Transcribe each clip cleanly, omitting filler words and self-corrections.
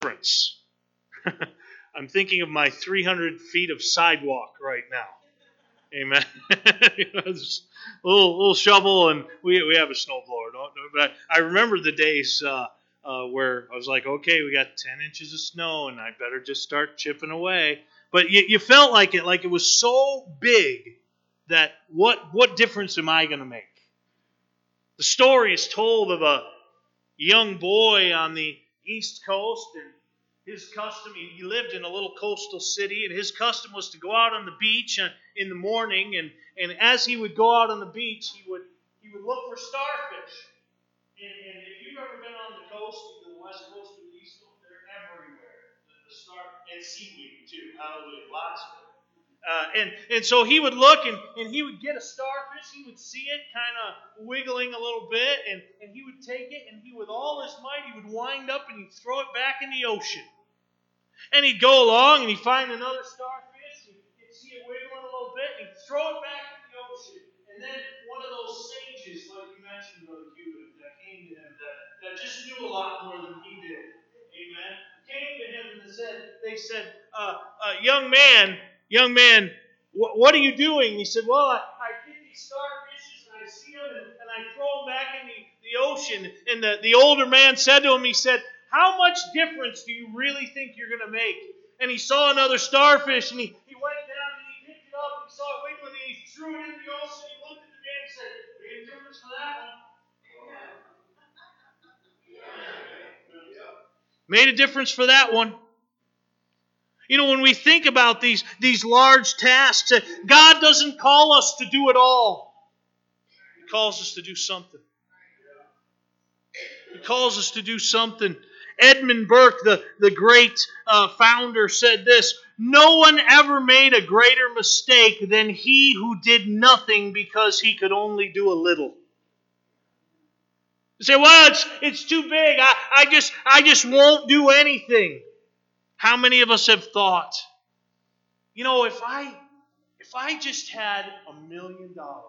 difference. I'm thinking of my 300 feet of sidewalk right now. Amen. Just a little shovel, and we have a snowblower. But I remember the days where I was like, okay, we got 10 inches of snow, and I better just start chipping away. But you felt like it was so big that what difference am I going to make? The story is told of a young boy on the East Coast, and his custom, he lived in a little coastal city, and his custom was to go out on the beach in the morning, and as he would go out on the beach, he would look for starfish. And if you've ever been on the coast, either the West Coast or the East Coast, they're everywhere. And seaweed too, hallelujah, lots of it. And so he would look, and he would get a starfish. He would see it kind of wiggling a little bit, and he would take it, and he, with all his might, he would wind up and he'd throw it back in the ocean. And he'd go along, and he'd find another starfish, and he'd see it wiggling a little bit, and he'd throw it back in the ocean. And then one of those sages, like you mentioned, Brother Cuban, that came to him, that just knew a lot more than he did. Amen. Came to him and they said, young man, what are you doing? And he said, well, I get these starfishes, and I see them, and I throw them back in the ocean. And the older man said to him, he said, how much difference do you really think you're going to make? And he saw another starfish, and he went down, and he picked it up, and he saw it wiggling, and he threw it in the ocean. He looked at the man and said, made a difference for that one. Made a difference for that one. You know, when we think about these large tasks, God doesn't call us to do it all. He calls us to do something. He calls us to do something. Edmund Burke, the great founder, said this: no one ever made a greater mistake than he who did nothing because he could only do a little. You say, well, it's too big. I just won't do anything. How many of us have thought, you know, if I just had $1 million,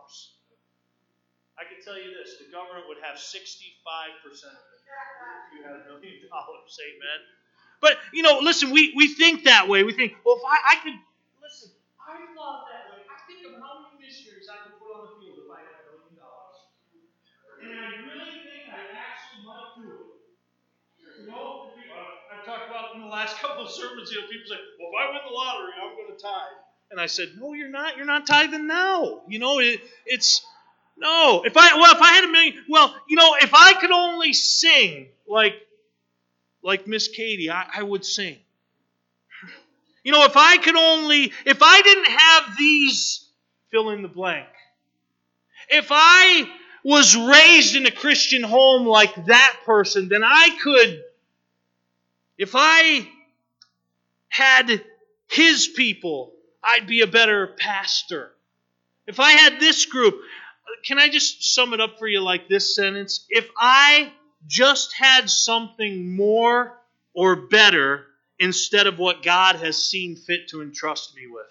I can tell you this, the government would have 65% of it if you had $1 million. Amen. But, you know, listen, we think that way. We think, well, if I could, listen, I thought that way. I think of how many missionaries I could put on the field if I had $1 million. And I really think I actually might do it. You know, I've talked about in the last couple of sermons, you know, people say, well, if I win the lottery, I'm going to tithe. And I said, no, you're not. You're not tithing now. You know, it's, no. If I had $1 million, well, you know, if I could only sing like Miss Katie, I would sing. You know, if I didn't have these, fill in the blank. If I was raised in a Christian home like that person, then I could, if I had his people, I'd be a better pastor. If I had this group, can I just sum it up for you like this sentence? If I just had something more or better instead of what God has seen fit to entrust me with.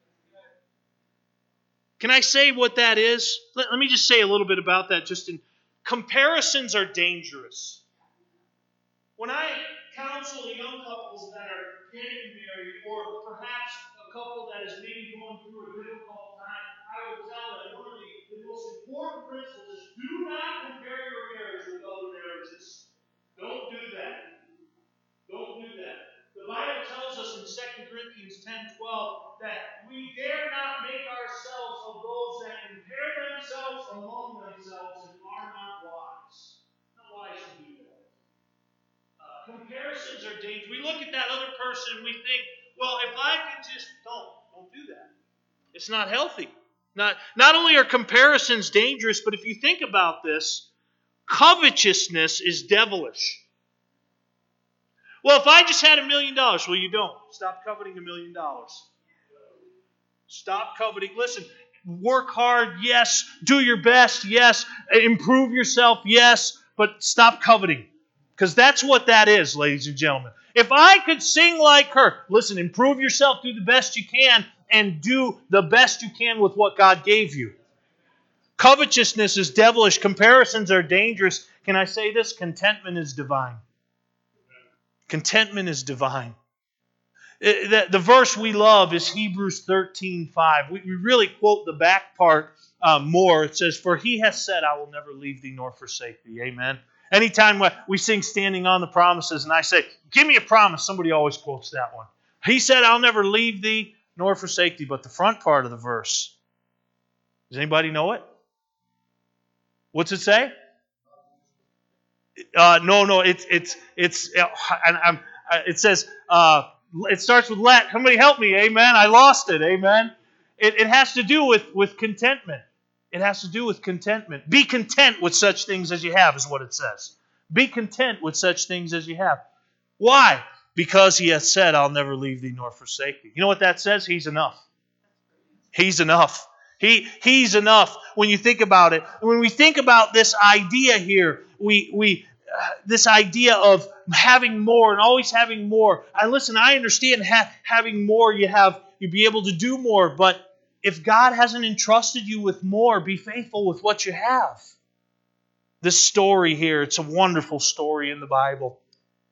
Can I say what that is? Let me just say a little bit about that. Comparisons are dangerous. When I counsel young couples that are getting married, or perhaps a couple that is maybe going through a difficult time, I will tell them one of the most important principles is do not compare your marriage with other marriages. Don't do that. Don't do that. The Bible tells us in 2 Corinthians 10:12 that we dare not make ourselves of those that compare themselves among themselves and are not wise. Not wise to do that. Comparisons are dangerous. We look at that other person and we think, well, if I could just don't do that. It's not healthy. Not only are comparisons dangerous, but if you think about this, covetousness is devilish. Well, if I just had $1 million, well, you don't. Stop coveting $1 million. Stop coveting. Listen, work hard, yes. Do your best, yes. Improve yourself, yes. But stop coveting. Because that's what that is, ladies and gentlemen. If I could sing like her, listen, improve yourself, do the best you can, and do the best you can with what God gave you. Covetousness is devilish. Comparisons are dangerous. Can I say this? Contentment is divine. Contentment is divine. The verse we love is Hebrews 13:5. We really quote the back part more. It says, "For he has said, I will never leave thee nor forsake thee." Amen. Anytime we sing Standing on the Promises and I say, "Give me a promise," somebody always quotes that one. He said, "I'll never leave thee nor forsake thee." But the front part of the verse, does anybody know it? What's it say? No. It says, it starts with let. Somebody help me. Amen. I lost it. Amen. It has to do with contentment. It has to do with contentment. Be content with such things as you have, is what it says. Be content with such things as you have. Why? Because he has said, "I'll never leave thee nor forsake thee." You know what that says? He's enough. He's enough. He's enough when you think about it. When we think about this idea here, this idea of having more and always having more. I understand having more, you be able to do more, but if God hasn't entrusted you with more, be faithful with what you have. This story here, it's a wonderful story in the Bible.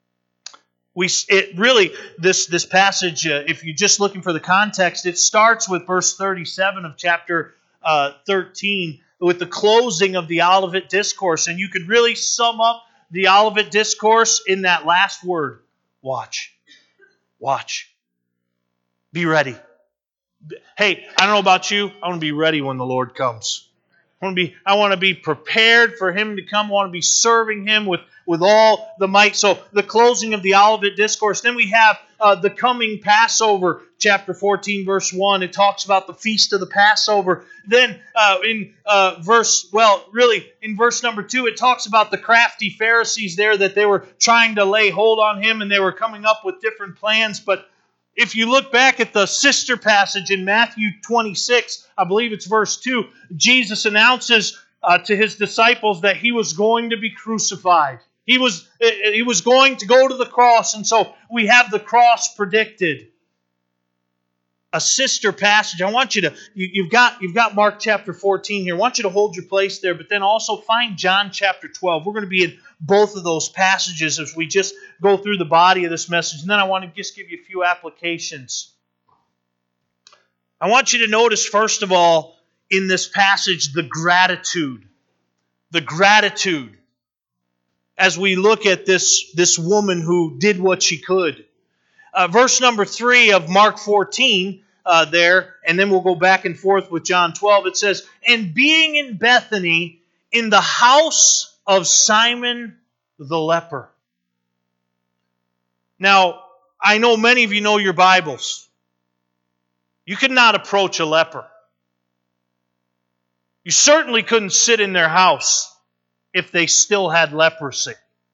This passage, if you're just looking for the context, it starts with verse 37 of chapter 13 with the closing of the Olivet Discourse. And you could really sum up the Olivet Discourse in that last word: watch. Watch. Be ready. Hey, I don't know about you. I want to be ready when the Lord comes. I want to be prepared for Him to come. I want to be serving Him with all the might. So the closing of the Olivet Discourse. Then we have the coming Passover, chapter 14, verse 1. It talks about the feast of the Passover. Then in verse number 2, it talks about the crafty Pharisees there, that they were trying to lay hold on Him and they were coming up with different plans. But if you look back at the sister passage in Matthew 26, I believe it's verse 2, Jesus announces to His disciples that He was going to be crucified. He was going to go to the cross, and so we have the cross predicted. A sister passage. I want you to, you've got Mark chapter 14 here. I want you to hold your place there, but then also find John chapter 12. We're going to be in both of those passages as we just go through the body of this message. And then I want to just give you a few applications. I want you to notice, first of all, in this passage, the gratitude. The gratitude. As we look at this woman who did what she could. Verse number 3 of Mark 14 there, and then we'll go back and forth with John 12. It says, "And being in Bethany, in the house of Simon the leper." Now, I know many of you know your Bibles. You could not approach a leper. You certainly couldn't sit in their house if they still had leprosy.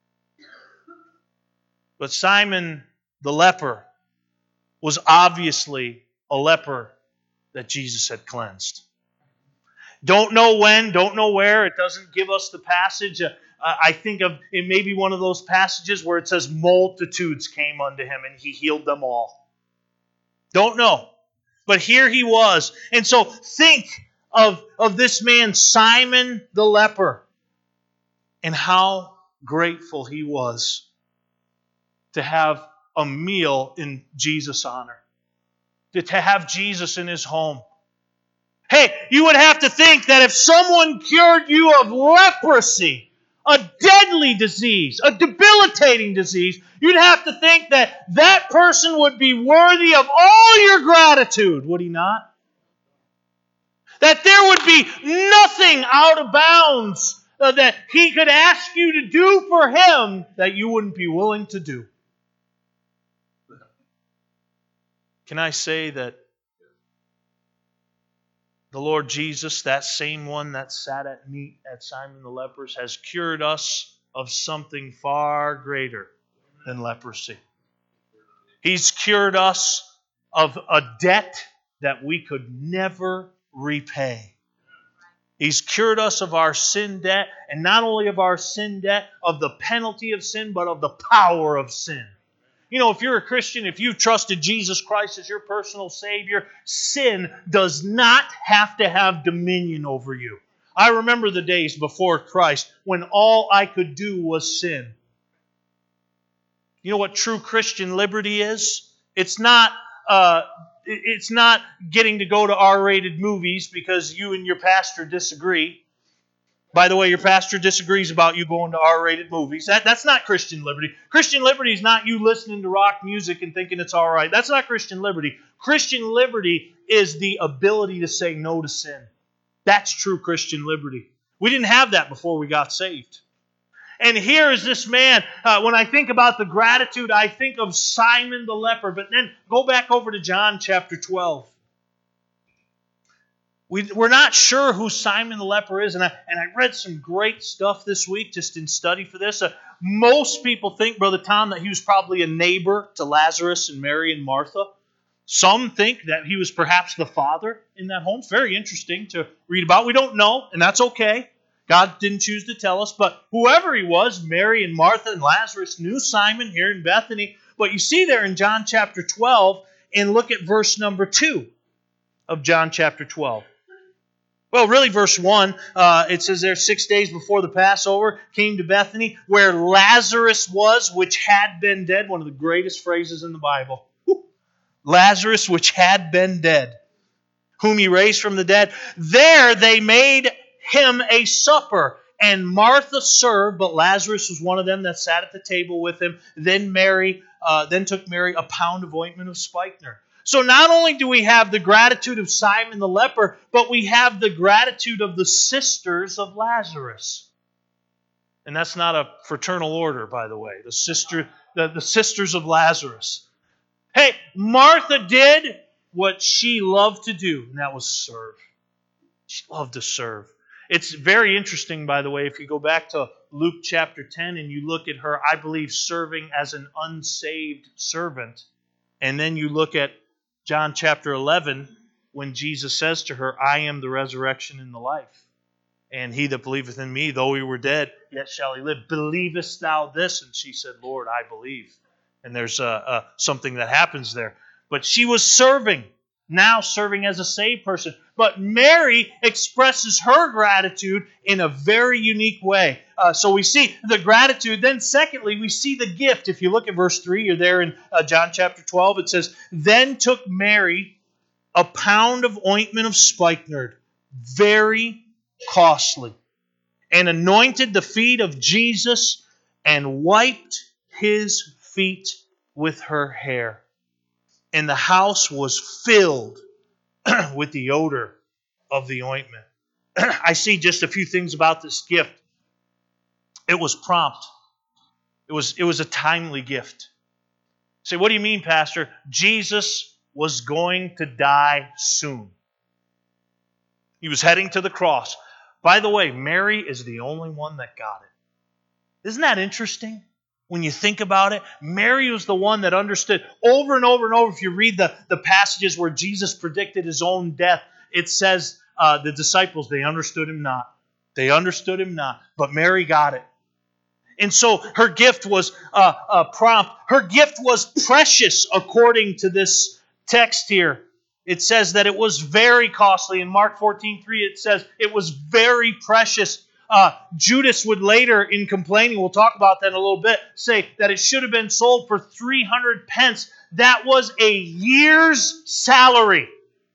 But Simon the leper was obviously a leper that Jesus had cleansed. Don't know when, don't know where. It doesn't give us the passage. I think of it may be one of those passages where it says multitudes came unto Him and He healed them all. Don't know. But here He was. And so think of this man, Simon the leper, and how grateful he was to have a meal in Jesus' honor, to have Jesus in His home. Hey, you would have to think that if someone cured you of leprosy, a deadly disease, a debilitating disease, you'd have to think that that person would be worthy of all your gratitude, would he not? That there would be nothing out of bounds that He could ask you to do for Him that you wouldn't be willing to do. Can I say that the Lord Jesus, that same one that sat at meat at Simon the leper's, has cured us of something far greater than leprosy. He's cured us of a debt that we could never repay. He's cured us of our sin debt, and not only of our sin debt, of the penalty of sin, but of the power of sin. You know, if you're a Christian, if you've trusted Jesus Christ as your personal Savior, sin does not have to have dominion over you. I remember the days before Christ when all I could do was sin. You know what true Christian liberty is? It's not getting to go to R-rated movies because you and your pastor disagree. By the way, your pastor disagrees about you going to R-rated movies. That's not Christian liberty. Christian liberty is not you listening to rock music and thinking it's all right. That's not Christian liberty. Christian liberty is the ability to say no to sin. That's true Christian liberty. We didn't have that before we got saved. And here is this man. When I think about the gratitude, I think of Simon the leper. But then go back over to John chapter 12. We're not sure who Simon the leper is. And I read some great stuff this week just in study for this. Most people think, Brother Tom, that he was probably a neighbor to Lazarus and Mary and Martha. Some think that he was perhaps the father in that home. It's very interesting to read about. We don't know, and that's okay. God didn't choose to tell us. But whoever he was, Mary and Martha and Lazarus knew Simon here in Bethany. But you see there in John chapter 12, and look at verse number 2 of John chapter 12. Well, really, verse 1, it says there, 6 days before the Passover, came to Bethany, where Lazarus was, which had been dead. One of the greatest phrases in the Bible. Lazarus, which had been dead, whom he raised from the dead. There they made him a supper, and Martha served, but Lazarus was one of them that sat at the table with him. Then took Mary a pound of ointment of spikenard. So not only do we have the gratitude of Simon the leper, but we have the gratitude of the sisters of Lazarus. And that's not a fraternal order, by the way. The sisters of Lazarus. Hey, Martha did what she loved to do, and that was serve. She loved to serve. It's very interesting, by the way, if you go back to Luke chapter 10 and you look at her, I believe, serving as an unsaved servant, and then you look at John chapter 11, when Jesus says to her, I am the resurrection and the life. And he that believeth in me, though he were dead, yet shall he live. Believest thou this? And she said, Lord, I believe. And there's something that happens there. But she was serving, now serving as a saved person. But Mary expresses her gratitude in a very unique way. So we see the gratitude. Then secondly, we see the gift. If you look at verse 3, you're there in John chapter 12. It says, Then took Mary a pound of ointment of spikenard, very costly, and anointed the feet of Jesus and wiped his feet with her hair. And the house was filled with the odor of the ointment. I see just a few things about this gift. It was prompt. It was a timely gift. Say, what do you mean, Pastor? Jesus was going to die soon. He was heading to the cross. By the way, Mary is the only one that got it. Isn't that interesting? When you think about it, Mary was the one that understood over and over and over. If you read the passages where Jesus predicted his own death, it says the disciples, they understood him not. They understood him not. But Mary got it. And so her gift was prompt. Her gift was precious according to this text here. It says that it was very costly. In Mark 14:3, it says it was very precious. Judas would later, in complaining, we'll talk about that in a little bit, say that it should have been sold for 300 pence. That was a year's salary.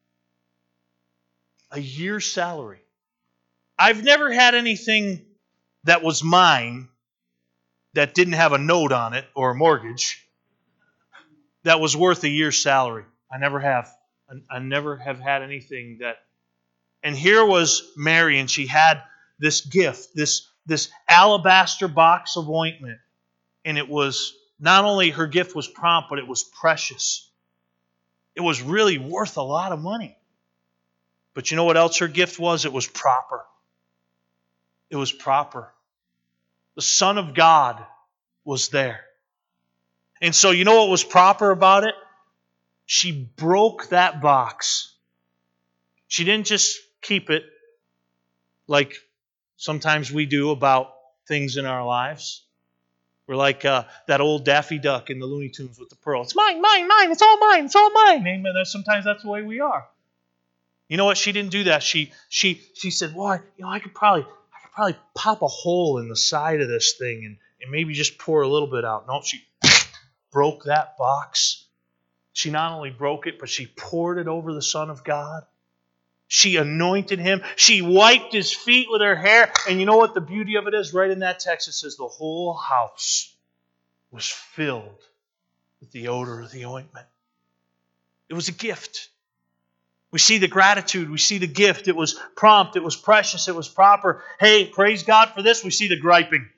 A year's salary. I've never had anything that was mine that didn't have a note on it or a mortgage that was worth a year's salary. I never have. I never have had anything that... And here was Mary, and she had this gift, this alabaster box of ointment. And it was, not only her gift was prompt, but it was precious. It was really worth a lot of money. But you know what else her gift was? It was proper. It was proper. The Son of God was there. And so you know what was proper about it? She broke that box. She didn't just keep it like sometimes we do about things in our lives. We're like that old Daffy Duck in the Looney Tunes with the pearl. It's mine, mine, mine. It's all mine. It's all mine. Amen. Sometimes that's the way we are. You know what? She didn't do that. She said, "Well, I could probably pop a hole in the side of this thing and maybe just pour a little bit out." No, she broke that box. She not only broke it, but she poured it over the Son of God. She anointed him. She wiped his feet with her hair. And you know what the beauty of it is? Right in that text it says the whole house was filled with the odor of the ointment. It was a gift. We see the gratitude. We see the gift. It was prompt. It was precious. It was proper. Hey, praise God for this. We see the griping.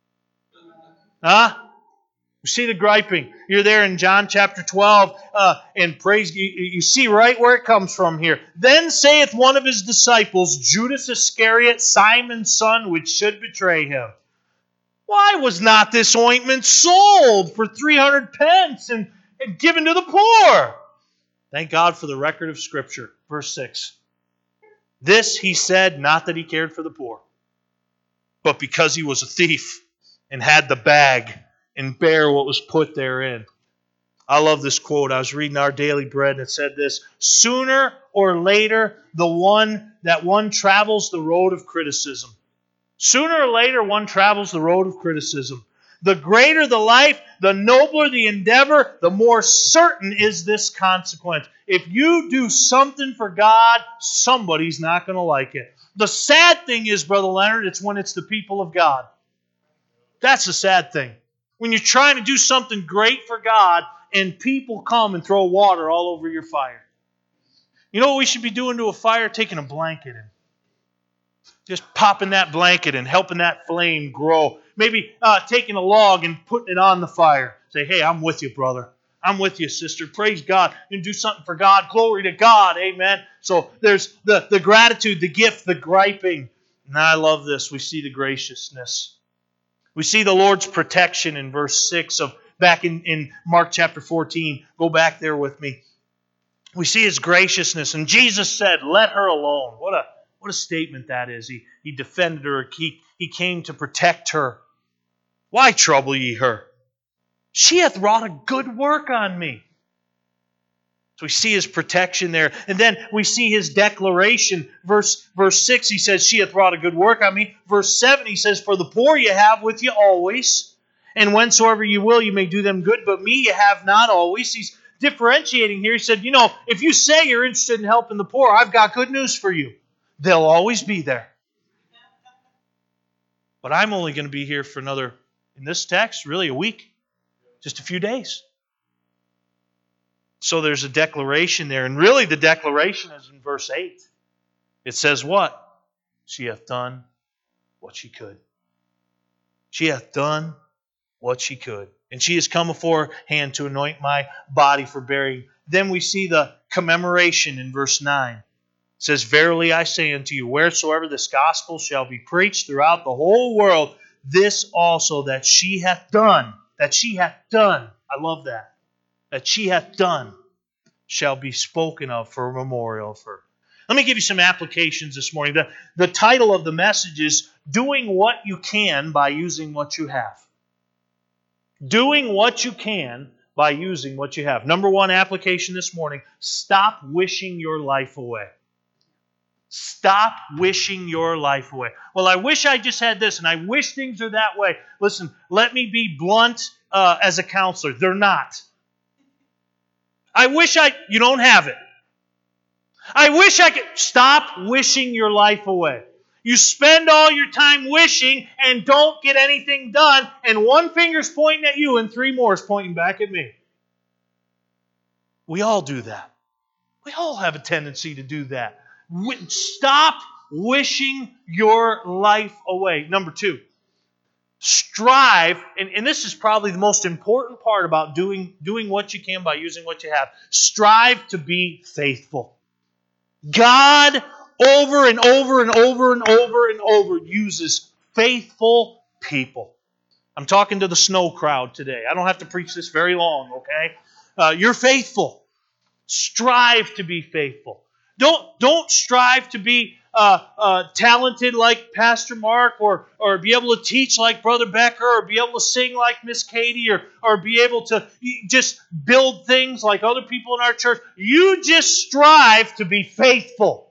Huh? We see the griping. You're there in John chapter 12, and praise. You see right where it comes from here. Then saith one of his disciples, Judas Iscariot, Simon's son, which should betray him. Why was not this ointment sold for 300 pence and given to the poor? Thank God for the record of Scripture. Verse 6. This he said, not that he cared for the poor, but because he was a thief and had the bag and bare what was put therein. I love this quote. I was reading Our Daily Bread and it said this: sooner or later, one travels the road of criticism. Sooner or later, one travels the road of criticism. The greater the life, the nobler the endeavor, the more certain is this consequence. If you do something for God, somebody's not going to like it. The sad thing is, Brother Leonard, it's when it's the people of God. That's the sad thing. When you're trying to do something great for God and people come and throw water all over your fire. You know what we should be doing to a fire? Taking a blanket and just popping that blanket and helping that flame grow. Maybe taking a log and putting it on the fire. Say, hey, I'm with you, brother. I'm with you, sister. Praise God. You can do something for God. Glory to God. Amen. So there's the gratitude, the gift, the griping. And I love this. We see the graciousness. We see the Lord's protection in verse 6 of back in Mark chapter 14. Go back there with me. We see His graciousness. And Jesus said, let her alone. What a statement that is. He defended her. He came to protect her. Why trouble ye her? She hath wrought a good work on me. So we see His protection there. And then we see His declaration. Verse 6, He says, she hath wrought a good work on me. Verse 7, He says, for the poor you have with you always. And whensoever you will, you may do them good. But me you have not always. He's differentiating here. He said, if you say you're interested in helping the poor, I've got good news for you. They'll always be there. But I'm only going to be here for another, in this text, really a week. Just a few days. So there's a declaration there. And really the declaration is in verse 8. It says what? She hath done what she could. She hath done what she could. And she has come aforehand to anoint my body for burying. Then we see the commemoration in verse 9. It says, verily I say unto you, wheresoever this gospel shall be preached throughout the whole world, this also that she hath done, I love that she hath done, shall be spoken of for a memorial of her. Let me give you some applications this morning. The title of the message is Doing What You Can by Using What You Have. Doing what you can by using what you have. Number one application this morning, stop wishing your life away. Stop wishing your life away. Well, I wish I just had this, and I wish things are that way. Listen, let me be blunt as a counselor. They're not. You don't have it. I wish I could. Stop wishing your life away. You spend all your time wishing and don't get anything done, and one finger's pointing at you and three more is pointing back at me. We all do that. We all have a tendency to do that. Stop wishing your life away. Number two, strive, and this is probably the most important part about doing what you can by using what you have. Strive to be faithful. God over and over and over and over and over uses faithful people. I'm talking to the snow crowd today. I don't have to preach this very long, okay? You're faithful. Strive to be faithful. Don't strive to be talented like Pastor Mark or be able to teach like Brother Becker or be able to sing like Miss Katie or be able to just build things like other people in our church. You just strive to be faithful.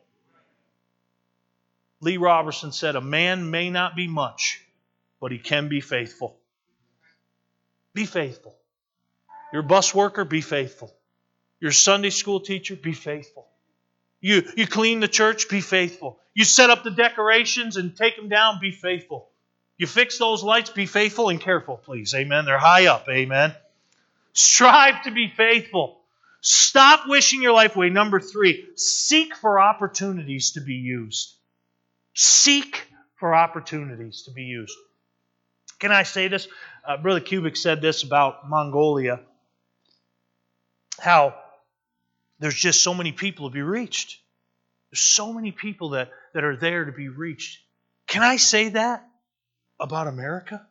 Lee Robertson said, a man may not be much, but he can be faithful. Be faithful. You're a bus worker, be faithful. You're a Sunday school teacher, be faithful. You clean the church, be faithful. You set up the decorations and take them down, be faithful. You fix those lights, be faithful and careful, please. Amen. They're high up. Amen. Strive to be faithful. Stop wishing your life away. Number 3, seek for opportunities to be used. Seek for opportunities to be used. Can I say this? Brother Kubik said this about Mongolia. How there's just so many people to be reached. There's so many people that are there to be reached. Can I say that about America?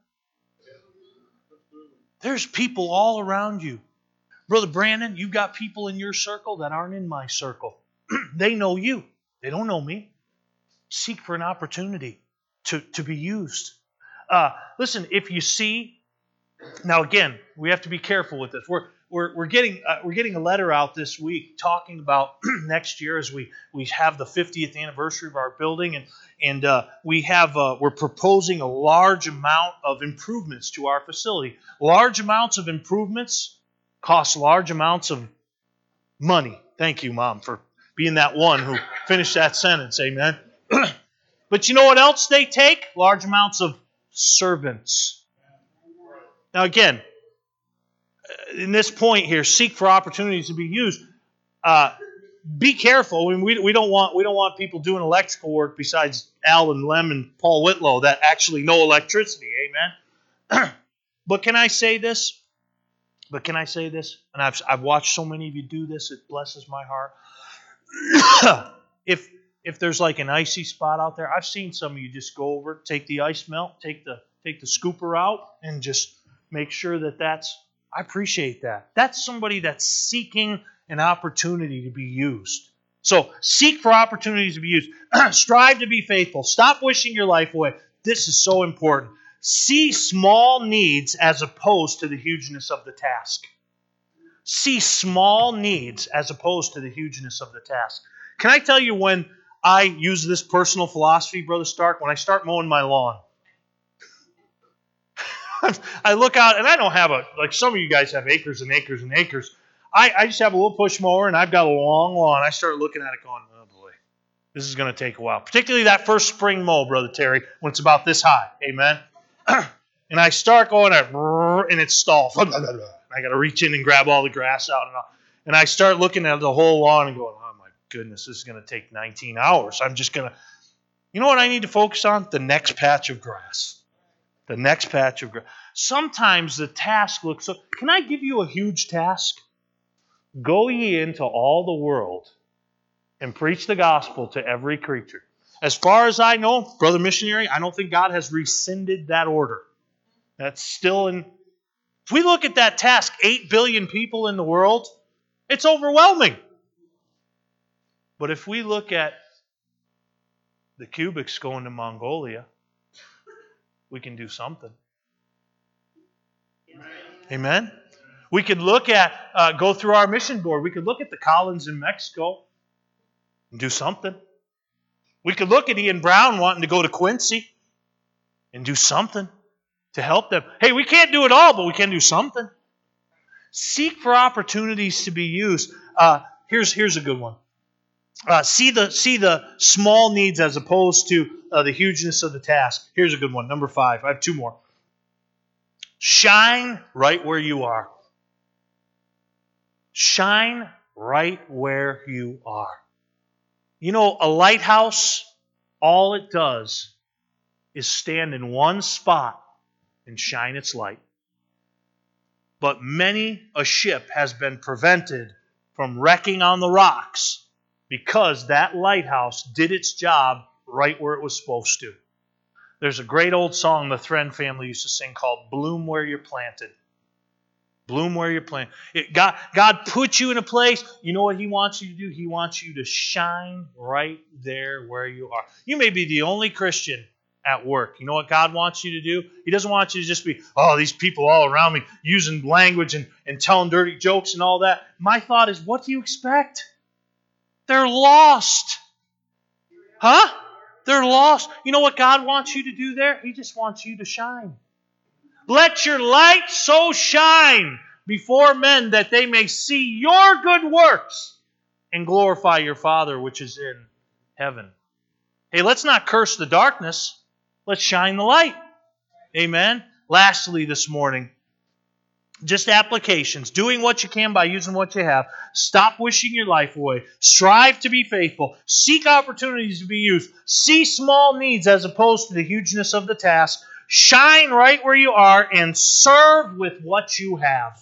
There's people all around you. Brother Brandon, you've got people in your circle that aren't in my circle. They know you. They don't know me. Seek for an opportunity to be used. Listen, if you see, now again, we have to be careful with this. We're getting a letter out this week talking about next year as we have the 50th anniversary of our building, and we're proposing a large amount of improvements to our facility. Large amounts of improvements cost large amounts of money. Thank you, Mom, for being that one who finished that sentence. Amen. But you know what else they take? Large amounts of servants. Now again, in this point here, seek for opportunities to be used. Be careful. I mean, we don't want people doing electrical work besides Al and Lem and Paul Whitlow that actually know electricity. Amen. But can I say this? And I've watched so many of you do this. It blesses my heart. If there's like an icy spot out there, I've seen some of you just go over, take the ice melt, take the scooper out, and just make sure that's. I appreciate that. That's somebody that's seeking an opportunity to be used. So seek for opportunities to be used. Strive to be faithful. Stop wishing your life away. This is so important. See small needs as opposed to the hugeness of the task. See small needs as opposed to the hugeness of the task. Can I tell you when I use this personal philosophy, Brother Stark? When I start mowing my lawn. I look out, and I don't have like some of you guys have acres and acres and acres. I just have a little push mower, and I've got a long lawn. I start looking at it going, oh boy, this is going to take a while. Particularly that first spring mow, Brother Terry, when it's about this high. Amen? And I start going and it stalls. I got to reach in and grab all the grass out. And I start looking at the whole lawn and going, oh my goodness, this is going to take 19 hours. I'm just going to, you know what I need to focus on? The next patch of grass. The next patch of grass. Sometimes the task looks so. Can I give you a huge task? Go ye into all the world and preach the gospel to every creature. As far as I know, Brother Missionary, I don't think God has rescinded that order. That's still in. If we look at that task, 8 billion people in the world, it's overwhelming. But if we look at the Kubiks going to Mongolia, we can do something. Amen? We could look at, go through our mission board. We could look at the Collins in Mexico and do something. We could look at Ian Brown wanting to go to Quincy and do something to help them. Hey, we can't do it all, but we can do something. Seek for opportunities to be used. Here's a good one. See the small needs as opposed to the hugeness of the task. Here's a good one. Number 5. I have 2 more. Shine right where you are. Shine right where you are. You know, a lighthouse, all it does is stand in one spot and shine its light. But many a ship has been prevented from wrecking on the rocks because that lighthouse did its job right where it was supposed to. There's a great old song the Thren family used to sing called Bloom Where You're Planted. Bloom where you're planted. God put you in a place. You know what He wants you to do? He wants you to shine right there where you are. You may be the only Christian at work. You know what God wants you to do? He doesn't want you to just be, oh, these people all around me using language and telling dirty jokes and all that. My thought is, what do you expect? They're lost. Huh? They're lost. You know what God wants you to do there? He just wants you to shine. Let your light so shine before men that they may see your good works and glorify your Father which is in heaven. Hey, let's not curse the darkness. Let's shine the light. Amen. Lastly this morning, just applications. Doing what you can by using what you have. Stop wishing your life away. Strive to be faithful. Seek opportunities to be used. See small needs as opposed to the hugeness of the task. Shine right where you are and serve with what you have.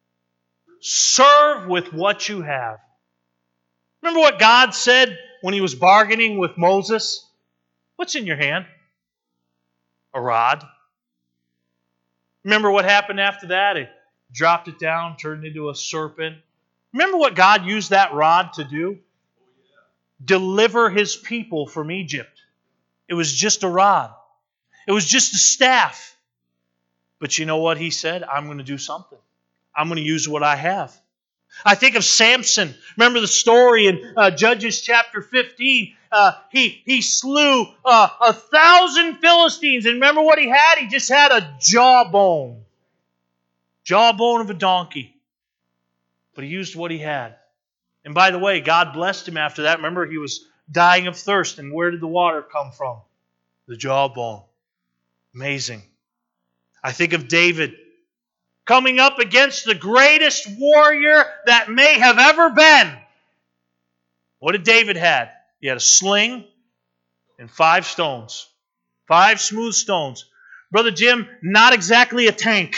Serve with what you have. Remember what God said when He was bargaining with Moses? What's in your hand? A rod. Remember what happened after that? He dropped it down, turned into a serpent. Remember what God used that rod to do? Deliver His people from Egypt. It was just a rod. It was just a staff. But you know what He said? I'm going to do something. I'm going to use what I have. I think of Samson. Remember the story in Judges chapter 15. He slew 1,000 Philistines. And remember what he had? He just had a jawbone. Jawbone of a donkey. But he used what he had. And by the way, God blessed him after that. Remember, he was dying of thirst. And where did the water come from? The jawbone. Amazing. I think of David coming up against the greatest warrior that may have ever been. What did David have? He had a sling and 5 stones. 5 smooth stones. Brother Jim, not exactly a tank.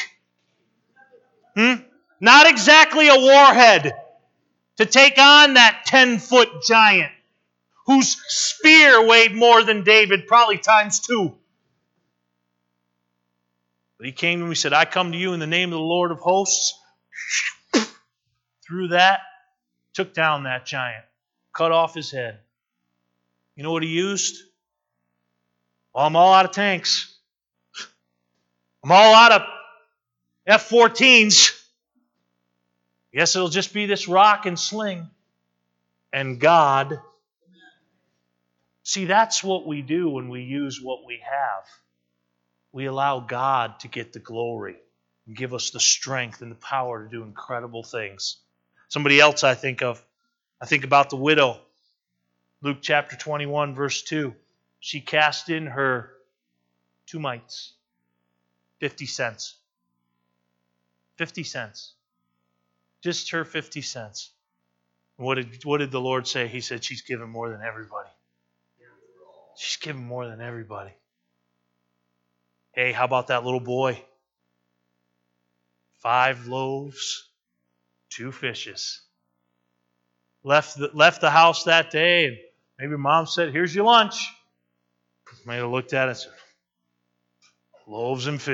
Not exactly a warhead to take on that 10-foot giant whose spear weighed more than David, probably times 2. But he came to him and he said, I come to you in the name of the Lord of hosts. Through that, took down that giant, cut off his head. You know what he used? Well, I'm all out of tanks. I'm all out of F-14s. Yes, it'll just be this rock and sling. And God. See, that's what we do when we use what we have. We allow God to get the glory and give us the strength and the power to do incredible things. Somebody else I think about the widow. Luke chapter 21, verse 2. She cast in her 2 mites, 50 cents. 50 cents. Just her 50 cents. What did the Lord say? He said she's given more than everybody. She's given more than everybody. Hey, how about that little boy? 5 loaves, 2 fishes. Left the house that day, and maybe mom said, here's your lunch. May have looked at it and said, loaves and fish.